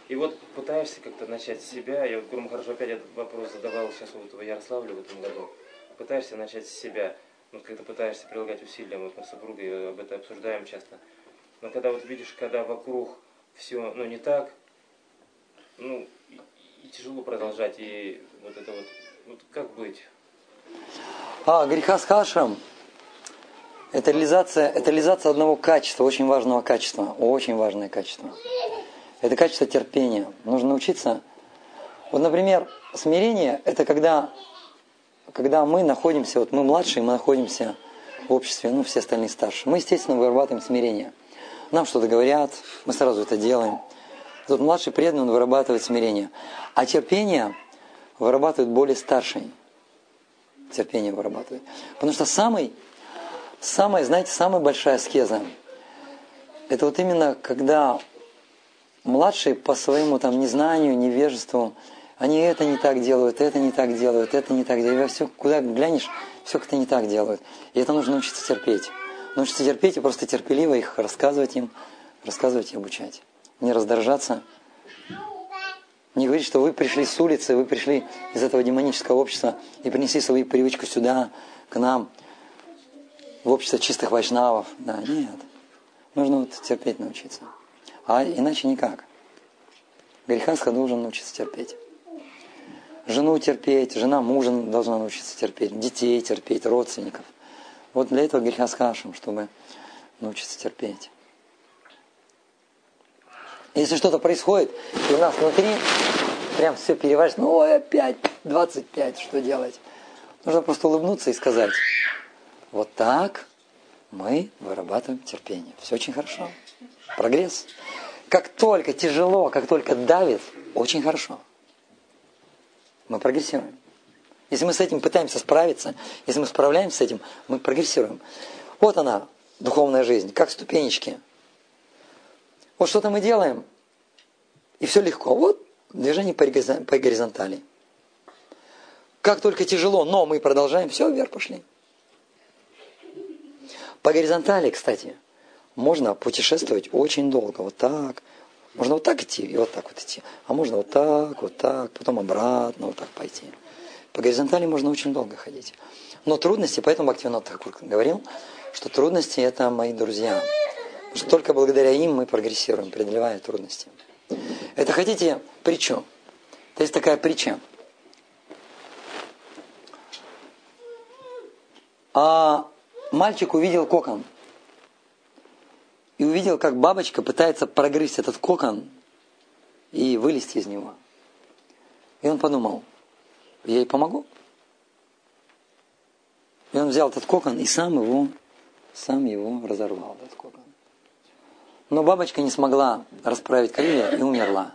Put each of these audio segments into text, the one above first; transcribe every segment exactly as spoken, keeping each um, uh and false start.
И вот пытаешься как-то начать с себя, я вот, Гуру Махарадж, опять этот вопрос задавал сейчас вот в Ярославле в этом году, пытаешься начать с себя, ну, когда пытаешься прилагать усилия, вот мы с супругой об этом обсуждаем часто, но когда вот видишь, когда вокруг все, ну, не так, ну, и, и тяжело продолжать, и вот это вот, вот как быть? А, греха с хашем – это реализация, это реализация одного качества, очень важного качества, очень важное качество. Это качество терпения. Нужно научиться. Вот, например, смирение – это когда, когда мы находимся, вот мы младшие, мы находимся в обществе, ну, все остальные старше. Мы, естественно, вырабатываем смирение. Нам что-то говорят, мы сразу это делаем. Тут младший преданный, он вырабатывает смирение. А терпение вырабатывает более старший. Терпение вырабатывает. Потому что самый, самая, знаете, самая большая аскеза – это вот именно когда младшие по своему там незнанию, невежеству, они это не так делают, это не так делают, это не так делают. И все, куда глянешь, все как-то не так делают. И это нужно научиться терпеть. Научиться терпеть и просто терпеливо их рассказывать им, рассказывать и обучать. Не раздражаться. Не говорить, что вы пришли с улицы, вы пришли из этого демонического общества и принесли свою привычку сюда, к нам, в общество чистых вайшнавов. Да, нет. Нужно вот терпеть научиться. А иначе никак. Грехастха должен научиться терпеть. Жену терпеть, жена мужа должна научиться терпеть, детей терпеть, родственников. Вот для этого грехастхашем, чтобы научиться терпеть. Если что-то происходит, и у нас внутри прям все переворачивается, ну ой, опять двадцать пять, что делать? Нужно просто улыбнуться и сказать, вот так мы вырабатываем терпение. Все очень хорошо. Прогресс. Как только тяжело, как только давит, очень хорошо. Мы прогрессируем. Если мы с этим пытаемся справиться, если мы справляемся с этим, мы прогрессируем. Вот она, духовная жизнь, как ступенечки. Вот что-то мы делаем, и все легко. Вот движение по горизонтали. Как только тяжело, но мы продолжаем, все, вверх пошли. По горизонтали, кстати, можно путешествовать очень долго. Вот так. Можно вот так идти и вот так вот идти. А можно вот так, вот так, потом обратно вот так пойти. По горизонтали можно очень долго ходить. Но трудности, поэтому Бхактивинод Тхакур говорил, что трудности – это мои друзья. Потому что только благодаря им мы прогрессируем, преодолевая трудности. Это хотите притчу? То есть такая притча. А мальчик увидел кокон. И увидел, как бабочка пытается прогрызть этот кокон и вылезти из него. И он подумал, я ей помогу. И он взял этот кокон и сам его, сам его разорвал, этот кокон. Но бабочка не смогла расправить крылья и умерла.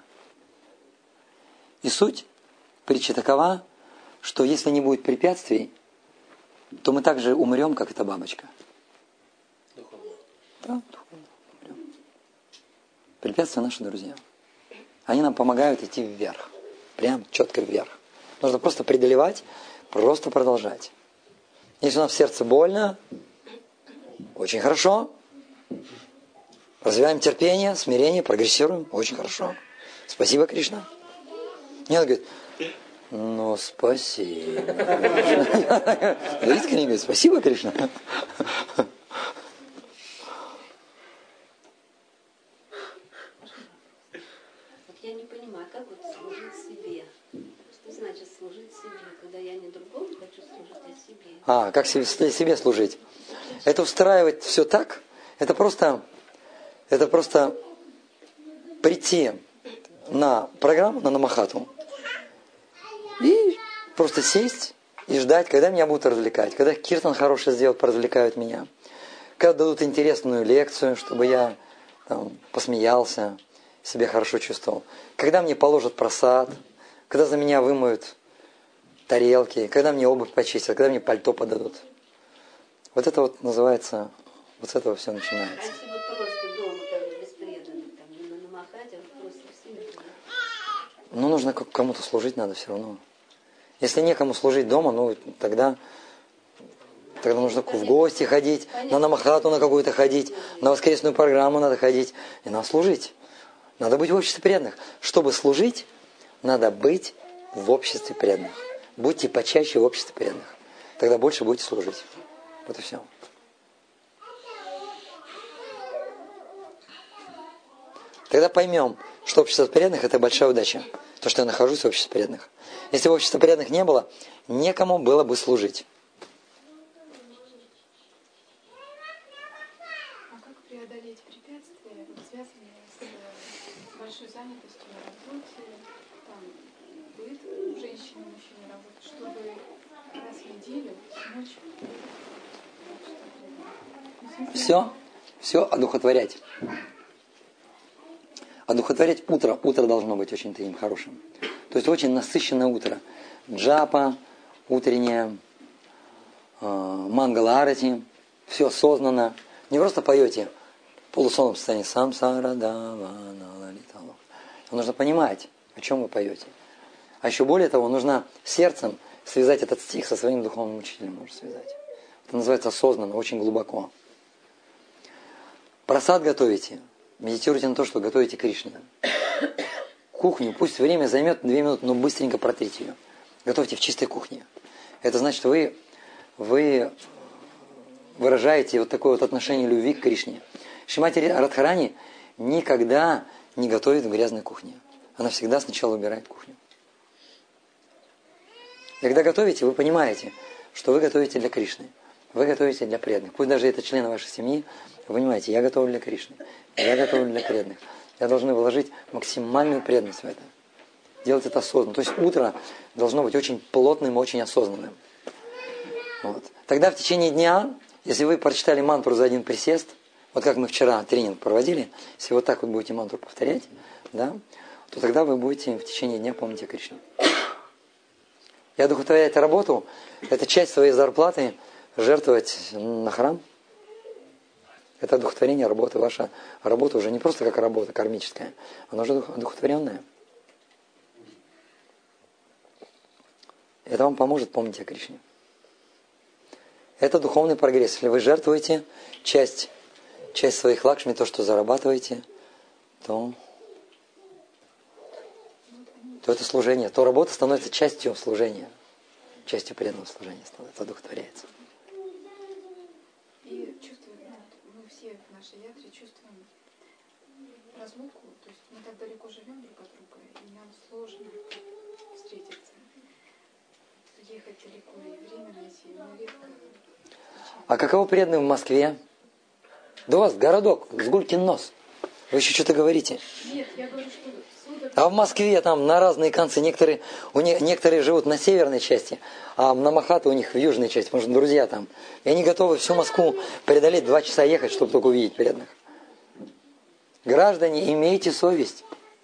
И суть притчи такова, что если не будет препятствий, то мы также умрем, как эта бабочка. Духовно. Да, духовно умрем. Препятствия наши друзья. Они нам помогают идти вверх. Прям четко вверх. Нужно просто преодолевать, просто продолжать. Если у нас в сердце больно, очень хорошо. Развиваем терпение, смирение, прогрессируем. Очень хорошо. Спасибо, Кришна. Нет, он говорит, ну, спасибо. Искренне говорит, спасибо, Кришна. Я не понимаю, как вот служить себе? Что значит служить себе, когда я не другому хочу служить, а себе? А, как себе, себе служить? Это устраивать все так, это просто... Это просто прийти на программу, на намахату, и просто сесть и ждать, когда меня будут развлекать, когда киртан хороший сделают, поразвлекают меня, когда дадут интересную лекцию, чтобы я там, посмеялся, себя хорошо чувствовал, когда мне положат просад, когда за меня вымоют тарелки, когда мне обувь почистят, когда мне пальто подадут. Вот это вот называется, вот с этого все начинается. Ну, нужно кому-то служить надо все равно. Если некому служить дома, ну, тогда, тогда нужно в гости ходить, на намахату на какую-то ходить, на воскресную программу надо ходить, и надо служить. Надо быть в обществе преданных. Чтобы служить, надо быть в обществе преданных. Будьте почаще в обществе преданных. Тогда больше будете служить. Вот и все. Тогда поймем, что общество преданных – это большая удача. То, что я нахожусь в обществе преданных. Если бы общества преданных не было, некому было бы служить. А как преодолеть препятствия, связанные с большой занятостью на работе, там, быт у женщины, у мужчины работы, чтобы раз в неделю смочь Все, все одухотворять. Одухотворять утро. Утро должно быть очень таким хорошим. То есть очень насыщенное утро. Джапа, утреннее, э, мангала арати. Все осознанно. Не просто поете в полусонном состоянии. Самсара дава налалитало. Нужно понимать, о чем вы поете. А еще более того, нужно сердцем связать этот стих со своим духовным учителем. Можно связать. Это называется осознанно, очень глубоко. Просад готовите. Медитируйте на то, что готовите Кришне. Кухню, пусть время займет две минуты, но быстренько протрите ее. Готовьте в чистой кухне. Это значит, вы, вы выражаете вот такое вот отношение любви к Кришне. Шримати Радхарани никогда не готовит в грязной кухне. Она всегда сначала убирает кухню. Когда готовите, вы понимаете, что вы готовите для Кришны. Вы готовите для преданных. Пусть даже это члены вашей семьи, вы понимаете, я готовлю для Кришны. Я готовлю для преданных. Я должен вложить максимальную преданность в это. Делать это осознанно. То есть утро должно быть очень плотным, очень осознанным. Вот. Тогда в течение дня, если вы прочитали мантру за один присест, вот как мы вчера тренинг проводили, если вот так вот будете мантру повторять, да, то тогда вы будете в течение дня помнить о Кришне. И одухотворять работу, это часть своей зарплаты жертвовать на храм. Это одухотворение работы. Ваша работа уже не просто как работа кармическая, она уже одухотворенная. Это вам поможет помнить о Кришне. Это духовный прогресс. Если вы жертвуете часть, часть своих лакшми, то, что зарабатываете, то, то это служение. То работа становится частью служения. Частью преданного служения становится, одухотворяется. И чувствуем, ну, мы все в нашей ядре чувствуем разлуку, то есть мы так далеко живем друг от друга, и нам сложно встретиться, ехать далеко, и время найти, но редко. А каково преданные в Москве? Да у вас городок, с гулькин нос. Вы еще что-то говорите? Нет, я говорю, что судо... А в Москве там на разные концы, некоторые, у них, некоторые живут на северной части, а на Махату у них в южной части, потому что друзья там. И они готовы всю Москву преодолеть, два часа ехать, чтобы только увидеть преданных. Граждане, имейте совесть.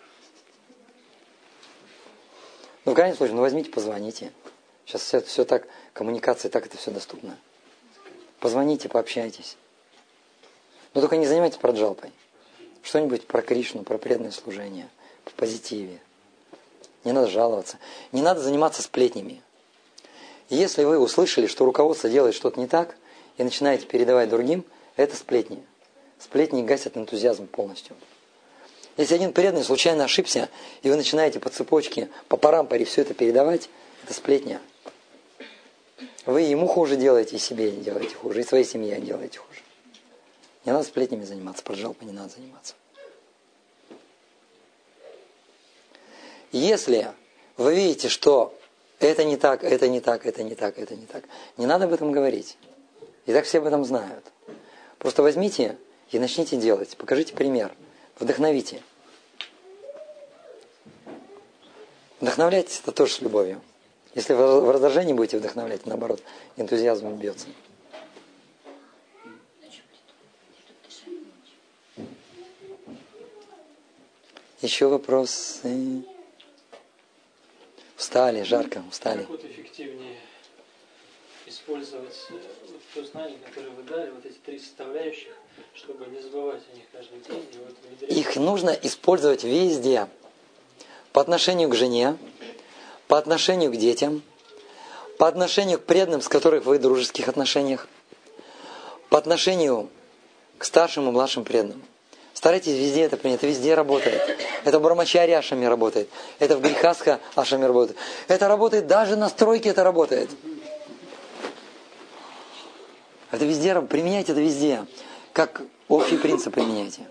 Ну, в крайнем случае, ну возьмите, позвоните. Сейчас все, все так, коммуникация, так это все доступно. Позвоните, пообщайтесь. Но только не занимайтесь праджалпой. Что-нибудь про Кришну, про преданное служение, в позитиве. Не надо жаловаться. Не надо заниматься сплетнями. Если вы услышали, что руководство делает что-то не так, и начинаете передавать другим, это сплетни. Сплетни гасят энтузиазм полностью. Если один преданный случайно ошибся, и вы начинаете по цепочке, по парампоре все это передавать, это сплетня. Вы ему хуже делаете, и себе делаете хуже, и своей семье делаете хуже. Не надо сплетнями заниматься, праджалпой не надо заниматься. Если вы видите, что это не так, это не так, это не так, это не так, не надо об этом говорить. И так все об этом знают. Просто возьмите и начните делать. Покажите пример. Вдохновите. Вдохновляйтесь, это тоже с любовью. Если вы в раздражении будете вдохновлять, наоборот, энтузиазм бьется. Еще вопросы? Устали, жарко, устали. Как вот эффективнее использовать вот то знание, которое вы дали, вот эти три составляющих, чтобы не забывать о них каждый день? И вот внедрять... Их нужно использовать везде. По отношению к жене, по отношению к детям, по отношению к преданным, с которых вы в дружеских отношениях, по отношению к старшим и младшим преданным. Старайтесь везде это принять, это везде работает. Это в Брамачари ашраме работает, это в Грихастха ашраме работает. Это работает, даже на стройке это работает. Это везде, применяйте это везде. Как общий принцип применяйте.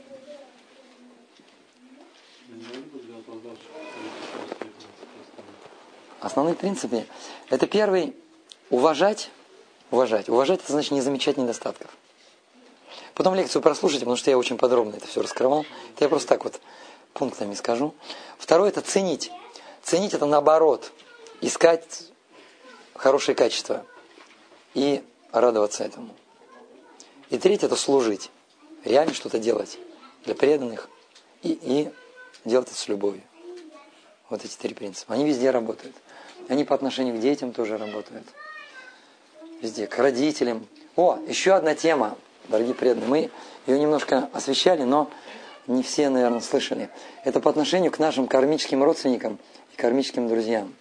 Основные принципы. Это первый, уважать, уважать. Уважать, это значит не замечать недостатков. Потом лекцию прослушайте, потому что я очень подробно это все раскрывал. Это я просто так вот пунктами скажу. Второе, это ценить. Ценить это наоборот. Искать хорошие качества. И радоваться этому. И третье, это служить. Реально что-то делать для преданных. И, и делать это с любовью. Вот эти три принципа. Они везде работают. Они по отношению к детям тоже работают. Везде. К родителям. О, еще одна тема, дорогие преданные. Мы ее немножко освещали, но не все, наверное, слышали. Это по отношению к нашим кармическим родственникам и кармическим друзьям.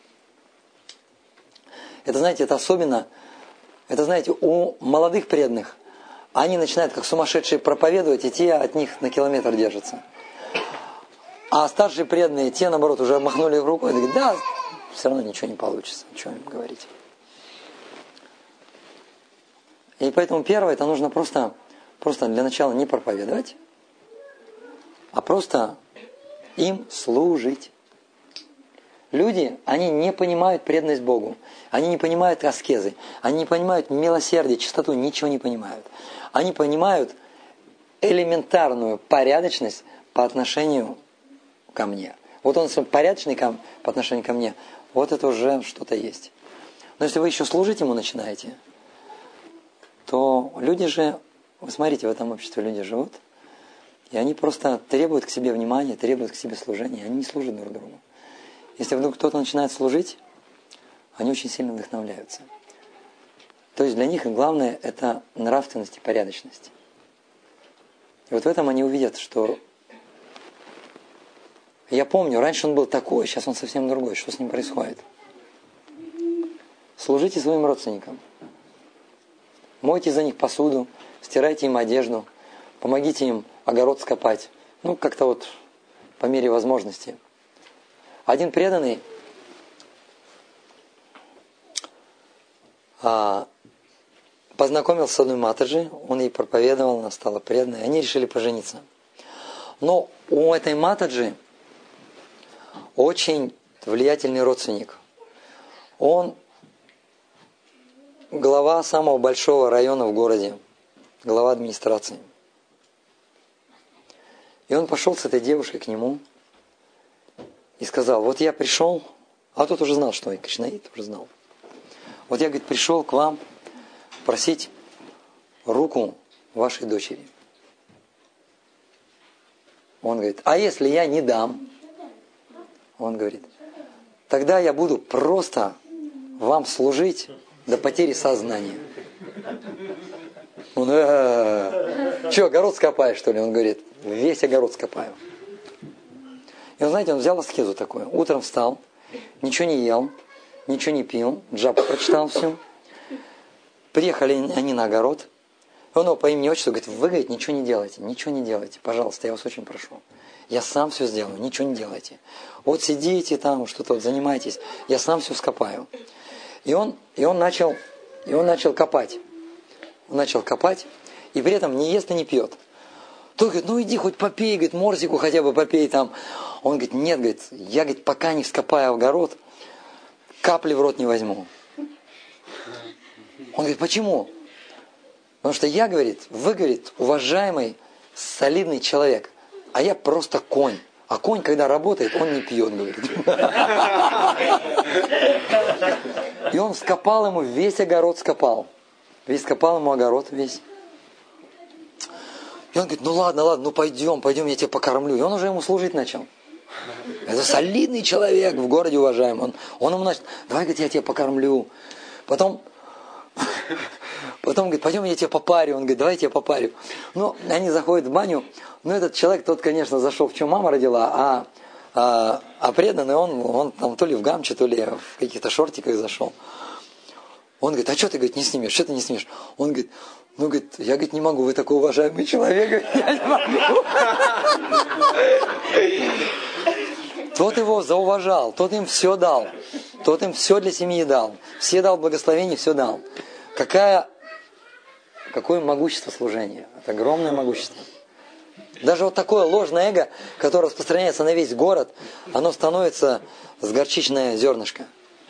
Это, знаете, это особенно, это, знаете, у молодых преданных они начинают как сумасшедшие проповедовать, и те от них на километр держатся. А старшие преданные, те, наоборот, уже махнули в руку и говорят, да, все равно ничего не получится, ничего им говорить. И поэтому первое, это нужно просто, просто для начала не проповедовать, а просто им служить. Люди, они не понимают преданность Богу, они не понимают аскезы, они не понимают милосердие, чистоту, ничего не понимают. Они понимают элементарную порядочность по отношению ко мне. Вот он порядочный по отношению ко мне, вот это уже что-то есть. Но если вы еще служить ему начинаете, то люди же, вы смотрите, в этом обществе люди живут, и они просто требуют к себе внимания, требуют к себе служения, они не служат друг другу. Если вдруг кто-то начинает служить, они очень сильно вдохновляются. То есть для них главное это нравственность и порядочность. И вот в этом они увидят, что я помню, раньше он был такой, сейчас он совсем другой. Что с ним происходит? Служите своим родственникам. Мойте за них посуду, стирайте им одежду, помогите им огород скопать. Ну, как-то вот по мере возможности. Один преданный а, познакомился с одной матаджи, он ей проповедовал, она стала преданной, они решили пожениться. Но у этой матаджи очень влиятельный родственник. Он глава самого большого района в городе, глава администрации. И он пошел с этой девушкой к нему и сказал, вот я пришел, а тот уже знал, что я кришнаит, уже знал. Вот я, говорит, пришел к вам просить руку вашей дочери. Он говорит, а если я не дам? Он говорит, тогда я буду просто вам служить до потери сознания. Он, э-э-э, что, огород скопаешь, что ли? Он говорит, весь огород скопаю. И он, знаете, он взял аскезу такую. Утром встал, ничего не ел, ничего не пил, джапу прочитал все. Приехали они на огород. Он его по имени отчеству говорит, вы, говорит, ничего не делайте, ничего не делайте, пожалуйста, я вас очень прошу. Я сам все сделаю, ничего не делайте. Вот сидите там, что-то вот занимайтесь, я сам все скопаю. И он, и он, начал, и он начал копать. Он начал копать, и при этом не ест и не пьет. Тот говорит, ну иди хоть попей, говорит, морзику хотя бы попей там. Он говорит, нет, говорит, я, говорит, пока не вскопаю огород, капли в рот не возьму. Он говорит, почему? Потому что я, говорит, вы, говорит, уважаемый, солидный человек, а я просто конь. А конь, когда работает, он не пьет, говорит. И он скопал ему, весь огород скопал. Весь скопал ему огород, весь. И он говорит, ну ладно, ладно, ну пойдем, пойдем, я тебя покормлю. И он уже ему служить начал. Это солидный человек в городе, уважаемый. Он, он ему начал, давай, говорит, я тебя покормлю. Потом... Потом говорит, пойдем я тебя попарю. Он говорит, давай я тебя попарю. Ну, они заходят в баню. Ну, этот человек, тот, конечно, зашел, в чем мама родила, а, а, а преданный, он, он там то ли в гамче, то ли в каких-то шортиках зашел. Он говорит, а что ты, говорит, не снимешь? Что ты не снимешь? Он говорит, Ну, говорит, я, говорит, не могу, вы такой уважаемый человек, я не могу. Тот его зауважал, тот им все дал, тот им все для семьи дал, все дал благословение, все дал. Какая, какое могущество служения, это огромное могущество. Даже вот такое ложное эго, которое распространяется на весь город, оно становится с горчичное зернышко.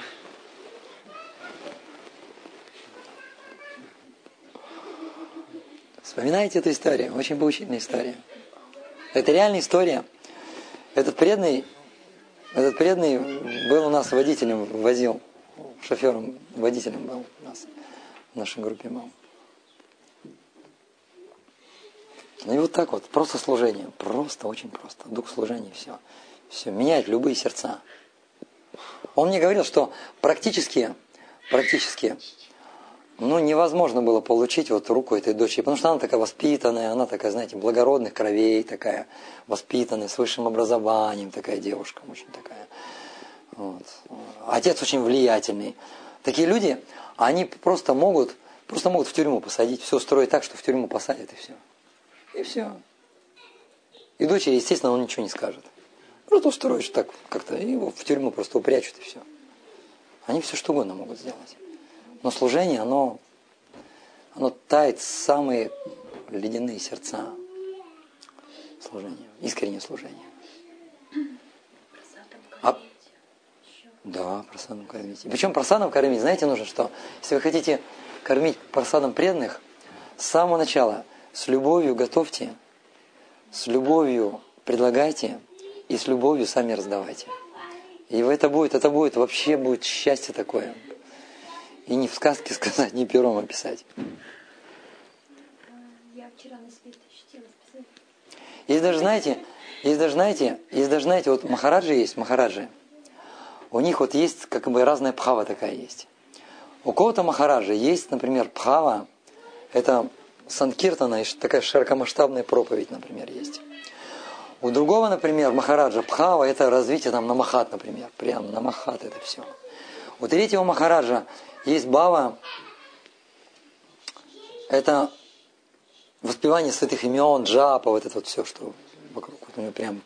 Вспоминайте эту историю, очень поучительная история. Это реальная история. Этот преданный, этот преданный был у нас водителем, возил, шофером, водителем был у нас, в нашей группе был. Ну и вот так вот, просто служение, просто, очень просто. Дух служения, все. Все, меняет любые сердца. Он мне говорил, что практически, практически, ну, невозможно было получить вот руку этой дочери, потому что она такая воспитанная, она такая, знаете, благородных кровей, такая воспитанная, с высшим образованием, такая девушка, очень такая. Вот. Отец очень влиятельный. Такие люди, они просто могут, просто могут в тюрьму посадить, все устроить так, что в тюрьму посадят, и все. И все. И дочери, естественно, он ничего не скажет. Просто устроишь так как-то, и его в тюрьму просто упрячут, и все. Они все что угодно могут сделать. Но служение, оно, оно тает самые ледяные сердца. Служение, искреннее служение. А, да, просадом кормить. И причем просадом кормить, знаете, нужно что? Если вы хотите кормить просадом преданных, с самого начала, с любовью готовьте, с любовью предлагайте и с любовью сами раздавайте. И это будет, это будет, вообще будет счастье такое. И не в сказке сказать, не пером описать. Я вчера на свете чтила списать. Есть даже, знаете, есть даже, знаете, есть даже, знаете, вот махараджи есть, махараджи. У них вот есть как бы разная пхава такая есть. У кого-то махараджи есть, например, пхава, это санкиртана, такая широкомасштабная проповедь, например, есть. У другого, например, махараджа пхава, это развитие там на махат, например, прям на махат это все. У третьего махараджа есть бава, это воспевание святых имен, джапа, вот это вот все, что вокруг, вот у него прям.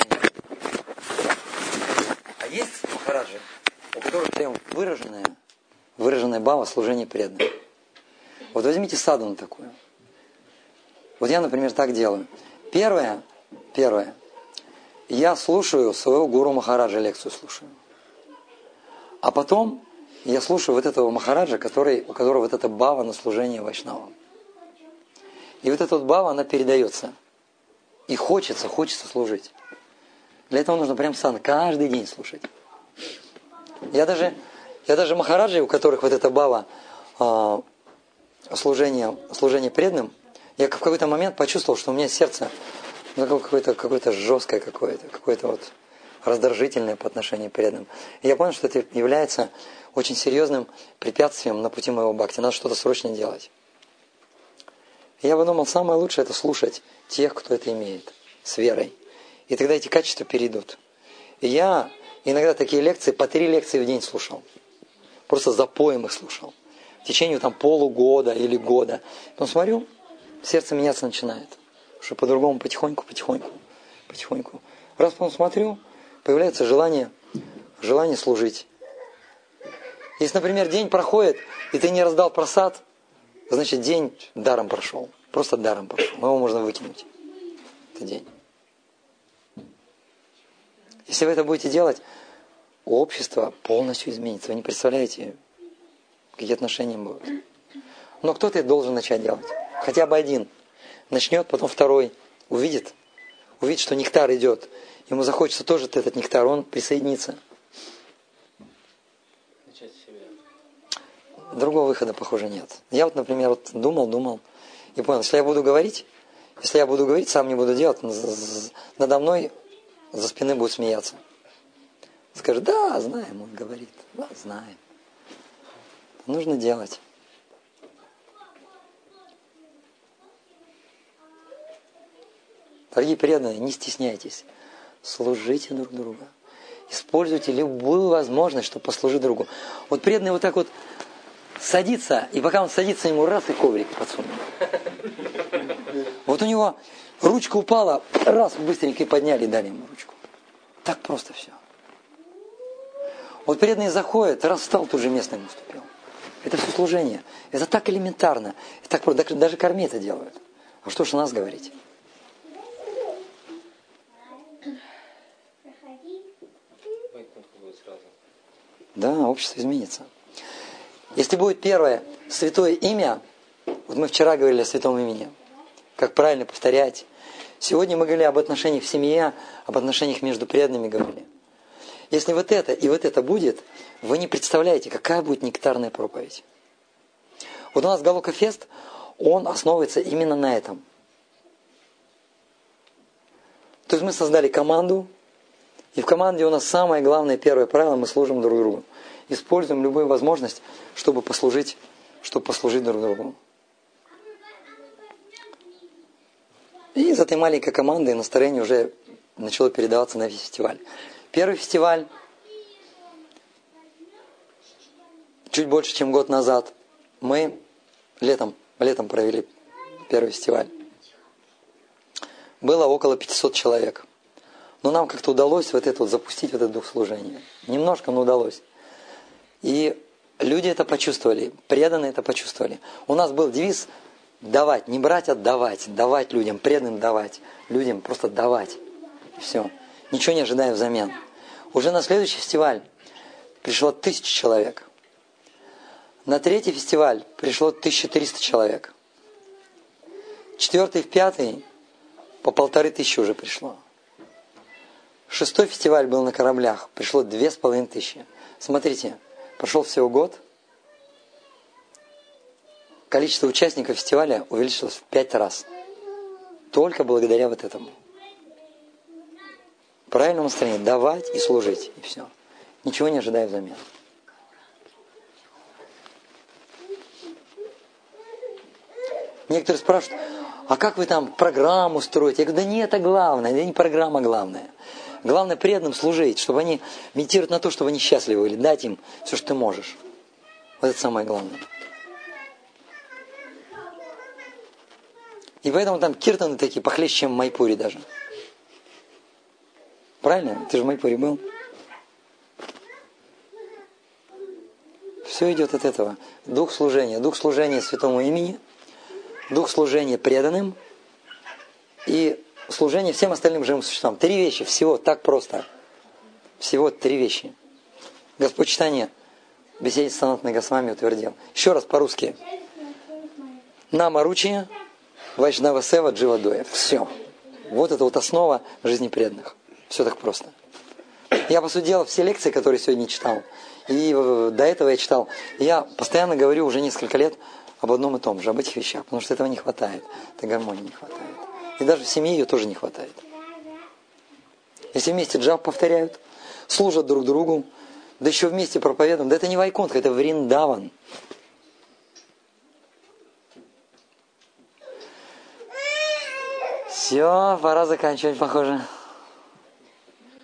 А есть махараджи, у которых прям выраженная, выраженная бава служения преданным. Вот возьмите садхану такую. Вот я, например, так делаю. Первое, первое, я слушаю своего гуру махараджа, лекцию слушаю. А потом я слушаю вот этого махараджа, который, у которого вот эта бава на служение вайшнавам. И вот эта вот бава, она передается. И хочется, хочется служить. Для этого нужно прям сан каждый день слушать. Я даже, я даже махараджи, у которых вот эта бава э, служение, служение преданным, я в какой-то момент почувствовал, что у меня сердце ну, какое-то, какое-то жесткое, какое-то, какое-то вот раздражительное по отношению к преданным. И я понял, что это является очень серьезным препятствием на пути моего бхакти. Надо что-то срочно делать. И я подумал, самое лучшее это слушать тех, кто это имеет, с верой. И тогда эти качества перейдут. И я иногда такие лекции, по три лекции в день слушал. Просто запоем их слушал. В течение там полугода или года. Потом смотрю, сердце меняться начинает. Что по-другому потихоньку, потихоньку, потихоньку. Раз потом смотрю, появляется желание, желание служить. Если, например, день проходит, и ты не раздал просад, значит день даром прошел. Просто даром прошел. Его можно выкинуть. Это день. Если вы это будете делать, общество полностью изменится. Вы не представляете, какие отношения будут. Но кто-то это должен начать делать. Хотя бы один. Начнет, потом второй. Увидит. Увидит, что нектар идет. Ему захочется тоже этот нектар. Он присоединится. Начать с себя. Другого выхода, похоже, нет. Я вот, например, вот думал, думал. И понял, если я буду говорить, если я буду говорить, сам не буду делать, надо мной за спины будут смеяться. Скажут, да, знаем, он говорит. Да, знаем. Нужно делать. Дорогие преданные, не стесняйтесь. Служите друг другу. Используйте любую возможность, чтобы послужить другу. Вот преданные вот так вот садится, и пока он садится, ему раз и коврик подсунул. Вот у него ручка упала, раз, быстренько подняли и дали ему ручку. Так просто все. Вот преданный заходит, раз встал, тут же место ему уступил. Это все служение. Это так элементарно. Это так просто. Даже корми это делают. А что ж о нас говорить? Да, общество изменится. Если будет первое святое имя, вот мы вчера говорили о святом имени, как правильно повторять. Сегодня мы говорили об отношениях в семье, об отношениях между преданными говорили. Если вот это и вот это будет, вы не представляете, какая будет нектарная проповедь. Вот у нас Галока Фест, он основывается именно на этом. То есть мы создали команду, и в команде у нас самое главное, первое правило, мы служим друг другу. Используем любую возможность, чтобы послужить, чтобы послужить друг другу. И из этой маленькой команды настроение уже начало передаваться на весь фестиваль. Первый фестиваль, чуть больше, чем год назад, мы летом, летом провели первый фестиваль. Было около пятисот человек. Но нам как-то удалось вот это вот запустить, вот это дух служения. Немножко, но удалось. И люди это почувствовали, преданные это почувствовали. У нас был девиз давать, не брать, а давать. Давать людям, преданным давать. Людям просто давать. Все. Ничего не ожидая взамен. Уже на следующий фестиваль пришло тысяча человек. На третий фестиваль пришло тысяча триста человек. Четвертый и пятый по полторы тысячи уже пришло. Шестой фестиваль был на кораблях. Пришло две с половиной тысячи. Смотрите, прошел всего год. Количество участников фестиваля увеличилось в пять раз. Только благодаря вот этому. Правильному настроению. Давать и служить. И все. Ничего не ожидая взамен. Некоторые спрашивают, а как вы там программу строите? Я говорю, да не это главное, да не программа главная. Главное преданным служить, чтобы они медитируют на то, чтобы они счастливы были. Дать им все, что ты можешь. Вот это самое главное. И поэтому там киртаны такие похлеще, чем в Майпуре даже. Правильно? Ты же в Майпуре был. Все идет от этого. Дух служения. Дух служения святому имени. Дух служения преданным. И служение всем остальным живым существам. Три вещи. Всего так просто. Всего три вещи. Господь читание в беседе с Санатаной Госвами утвердил. Еще раз по-русски. Намаручия, Вайшнава Сева, Дживадоя. Все. Вот это вот основа жизни преданных. Все так просто. Я, по сути дела, все лекции, которые сегодня читал, и до этого я читал, я постоянно говорю уже несколько лет об одном и том же, об этих вещах, потому что этого не хватает. Этой гармонии не хватает. И даже в семье ее тоже не хватает. Если вместе джап повторяют, служат друг другу, да еще вместе проповедуют, да это не Вайкунтха, это Вриндаван. Все, пора заканчивать, похоже.